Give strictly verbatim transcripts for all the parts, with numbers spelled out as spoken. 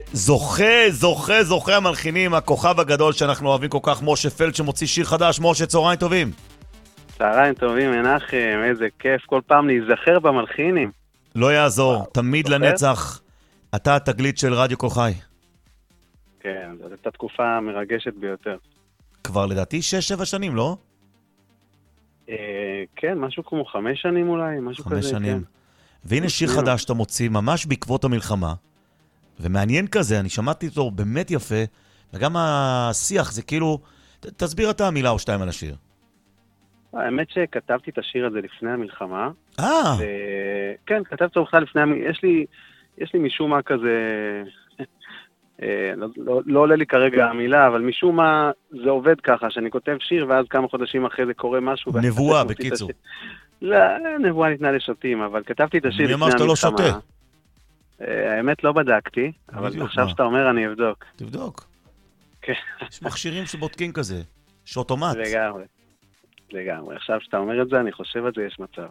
זוכה, זוכה, זוכה המלחינים, הכוכב הגדול שאנחנו אוהבים כל כך, משה פלד, שמוציא שיר חדש. משה, צהריים טובים. צהריים טובים, מנחם, איזה כיף, כל פעם להיזכר במלחינים. לא יעזור, תמיד לנצח. אתה התגלית של רדיו כל חי. כן, זאת הייתה תקופה מרגשת ביותר. כבר לדעתי שש שבע שנים, לא? אה, כן, משהו כמו חמש שנים אולי, משהו כזה. חמש שנים. כן. והנה שיר חדש שאתה מוציא ממש בעקבות המלחמה, ומעניין כזה, אני שמעתי אותו באמת יפה, וגם השיח זה כאילו, ת, תסביר אתה המילה או שתיים על השיר. האמת שכתבתי את השיר הזה לפני המלחמה. אה! ו... כן, כתבתי אותו בכלל לפני המלחמה. יש לי, יש לי משום מה כזה, לא, לא, לא עולה לי כרגע המילה, אבל משום מה זה עובד ככה, שאני כותב שיר, ואז כמה חודשים אחרי זה קורה משהו. נבואה, בקיצור. לא, נבואה ניתנה לשוטים, אבל כתבתי את השיר לפני המלחמה. מי אמר שאתה לא שותה? האמת לא בדקתי, אבל עכשיו שאתה אומר אני אבדוק. תבדוק. כן. יש מכשירים שבודקים כזה, שאוטומט. לגמרי, לגמרי. עכשיו שאתה אומר את זה, אני חושב על זה, יש מצב.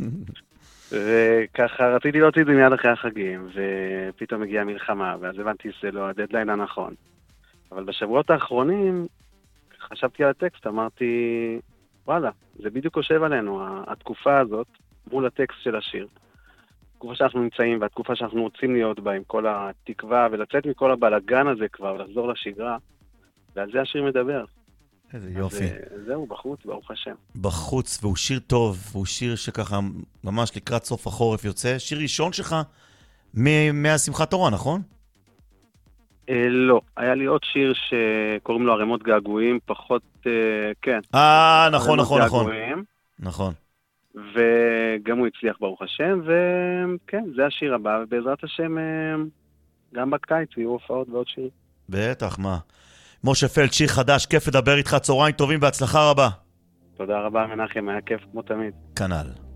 וככה רציתי להוציא את זה מיד אחרי החגים, ופתאום הגיעה מלחמה, ואז הבנתי שזה לא הדדליין הנכון. אבל בשבועות האחרונים חשבתי על הטקסט, אמרתי, וואלה, זה בדיוק חושב עלינו, התקופה הזאת מול הטקסט של השיר. התקופה שאנחנו נמצאים, והתקופה שאנחנו רוצים להיות בה, עם כל התקווה, ולצאת מכל הבלגן הזה כבר, ולחזור לשגרה, ועל זה השיר מדבר. איזה יופי. אז, זהו, בחוץ, ברוך השם. בחוץ, והוא שיר טוב, והוא שיר שככה ממש לקראת סוף החורף יוצא. שיר ראשון שלך מהשמחת תורה, נכון? אה, לא, היה לי עוד שיר שקוראים לו ערימות געגועים, פחות, אה, כן. אה, נכון, נכון, נכון. געגועים. נכון. וגם הוא הצליח ברוך השם, וכן, זה השיר הבא, ובעזרת השם גם בקיץ יהיו הופעות ועוד שיר. בטח, מה? משה פלד, שיר חדש, כיף לדבר איתך, צהריים טובים והצלחה רבה. תודה רבה מנחם, היה כיף כמו תמיד. כנ"ל.